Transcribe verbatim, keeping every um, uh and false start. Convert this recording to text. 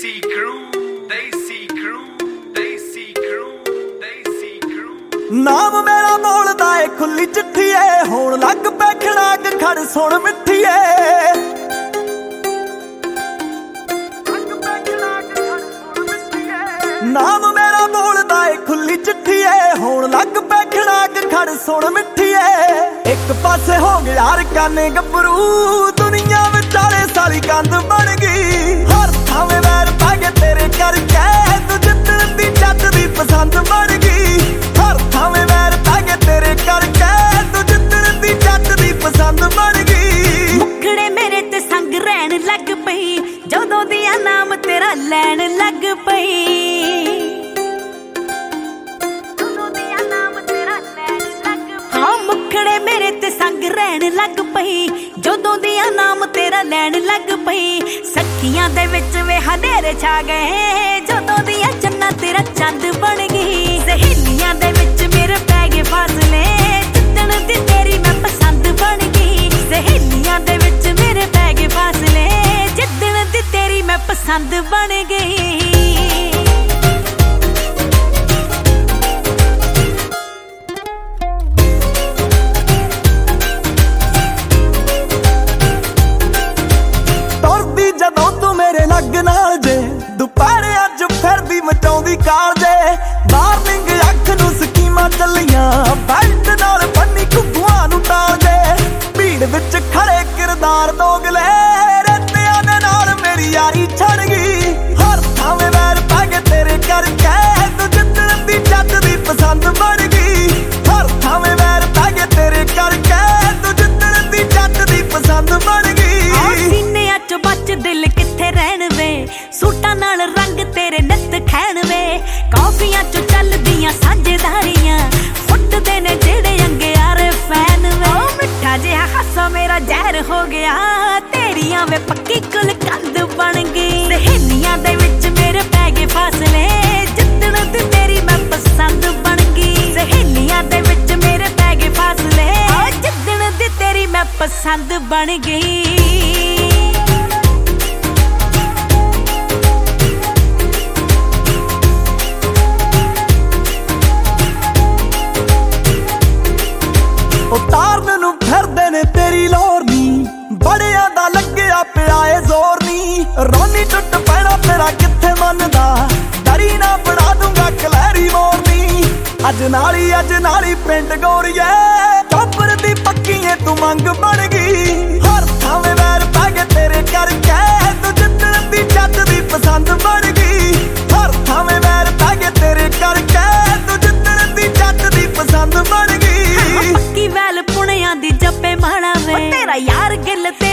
Desi crew, Desi crew, Desi crew, Desi crew। नाम मेरा बोलदा ए खुली चिट्ठी ए होण लग पै खड़ाक खड़ सुण मिट्ठी ए। नाम मेरा बोलदा ए खुली चिट्ठी ए होण लग पै खड़ाक खड़ सुण मिट्ठी ए। एक पासे हो गया रकाने गभरू दुनिया विचाले सारी कंध बन गई। हर थावे वैर पै गए तेरे करके तू जिद्दन दी जट दी पसंद बन गई। हर थावे वैर पै गए तेरे करके तू जिद्दन दी जट दी पसंद बन गई। मुखड़े मेरे ते संग रहन लग पई जदों दिया नाम तेरा लैन लग पई। हाँ मुखड़े मेरे ते संग रहन लग पई जदों दिया नाम तेरा लैन लग पई। सखियां दे विच वे हनेरे छा गए जदों दिया चन्ना तेरा चंद बन गई। सहेलियां दे विच मेरे पै गए फासले जिद्दन दी तेरी मैं पसंद बन गई। सहेलियां दे विच मेरे पै गए फासले जिद्दन दी तेरी मैं पसंद बन गई। ਜਦੋਂ ਤੂੰ ਮੇਰੇ ਲੱਗ ਨਾਲ ਜੇ ਦੁਪਹਿਰੇ ਅੱਜ ਫਿਰਦੀ ਮਚਾਉਂਦੀ ਕਾਰ ਜੇ। ਵਾਰਨਿੰਗ ਅੱਖ ਨੂੰ ਸਕੀਮਾਂ ਚੱਲੀਆਂ ਬੈਲਟ ਨਾਲ ਬੰਨੀ ਘੁੱਗੂਆਂ ਨੂੰ ਟਾਲ ਜੇ। ਭੀੜ ਵਿੱਚ ਖੜੇ ਕਿਰਦਾਰ ਦੋਗਲੇ ਰੇਤਿਆਂ ਦੇ ਨਾਲ ਮੇਰੀ ਯਾਰੀ ਛੜ ਗਈ। ਹਰ ਥਾਵੇਂ ਵੈਰ ਪੈ ਗਏ ਤੇਰੇ ਕਰਕੇ ਤੂੰ ਜਿੱਦਣ ਦੀ ਜੱਟ ਦੀ ਪਸੰਦ ਬਣ ਗਈ। ਹਰ ਥਾਵੇਂ ਵੈਰ ਪੈ ਗਏ ਤੇਰੇ ਕਰਕੇ ਤੂੰ ਜਿੱਦਣ ਦੀ ਜੱਟ ਦੀ ਪਸੰਦ ਬਣ ਗਈ। ਬਚ ਦਿਲ ਕਿੱਥੇ ਰਹਿਣ ਵੇ ਸੂਟਾਂ ਨਾਲ ਰੰਗ ਤੇਰੇ ਨਿੱਤ ਖੈਣ ਵੇ। ਕਾਫੀਆਂ ਚੋਂ ਚੱਲਦੀਆਂ ਸਾਂਝੇਦਾਰੀਆਂ ਫੁੱਟਦੇ ਨੇ ਜਿਹੜੇ ਅੰਗਿਆਰੇ ਫੈਨ ਵੇ। ਉਹ ਮਿੱਠਾ ਜਿਹਾ ਹਾਸਾ ਮੇਰਾ ਜ਼ਹਿਰ ਹੋ ਗਿਆ ਤੇਰੀਆਂ ਵੇ ਪੱਕੀ ਕੁਲ ਕੰਧ ਬਣ ਗਈ। ਸਹੇਲੀਆਂ ਦੇ ਵਿੱਚ ਮੇਰੇ ਪੈ ਗਏ ਫਾਸਲੇ ਜਿੱਦਣ ਦੀ ਤੇਰੀ ਮੈਂ ਪਸੰਦ ਬਣ ਗਈ। ਸਹੇਲੀਆਂ ਦੇ ਵਿੱਚ ਮੇਰੇ ਪੈ ਗਏ ਫਾਸਲੇ ਜਿੱਦਣ ਦੀ ਤੇਰੀ ਮੈਂ ਪਸੰਦ ਬਣ ਗਈ। ਉਤਾਰਨ ਨੂੰ ਫਿਰਦੇ ਨੇ ਤੇਰੀ ਲੋਰ ਨੀ ਬੜਿਆਂ ਦਾ ਲੱਗਿਆ ਪਿਆ ਏ ਜ਼ੋਰ ਨੀ। ਰੋਣੀ ਟੁੱਟ ਪੈਣਾ ਤੇਰਾ ਕਿੱਥੇ ਮੰਨਦਾ ਡਰੀ ਨਾ ਬਣਾ ਦੂੰਗਾ ਕਲੈਰੀ ਮੋਰਨੀ। ਅੱਜ ਨਾਲੀ ਅੱਜ ਨਾਲੀ ਪਿੰਡ ਗੋਰੀਏ ਚੋਪਰ ਦੀ ਪੱਕੀ ਏ ਤੂੰ ਮੰਗ ਬਣ ਗਈ। ਹਰ ਥਾਵੇਂ ਵੈਰ ਪੈ ਗਏ ਤੇਰੇ ਕਰਕੇ ਤੂੰ ਜਿੱਦਣ ਦੀ ਜੱਟ ਦੀ ਪਸੰਦ ਬਣ ਗਈ। ਹਰ ਥਾਵੇਂ ਵੈਰ ਪੈ ਗਏ ਤੇਰੇ ਕਰਕੇ ਤੂੰ ਜਿੱਦਣ ਦੀ ਜੱਟ ਦੀ ਪਸੰਦ ਬਣ ਗਈ। ਪੱਕੀ ਵੈਲ ਪੁਣਿਆਂ ਦੀ ਜੱਪੇ ਮਾਣਾ ਵੇ ਤੇਰਾ ਯਾਰ ਗਿੱਲ ਤੇ